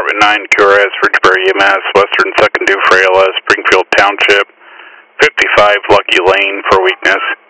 Department 9, QRS, Ridgebury EMS, Western 2nd Due for ALS, Springfield Township, 55 Lucky Lane for weakness.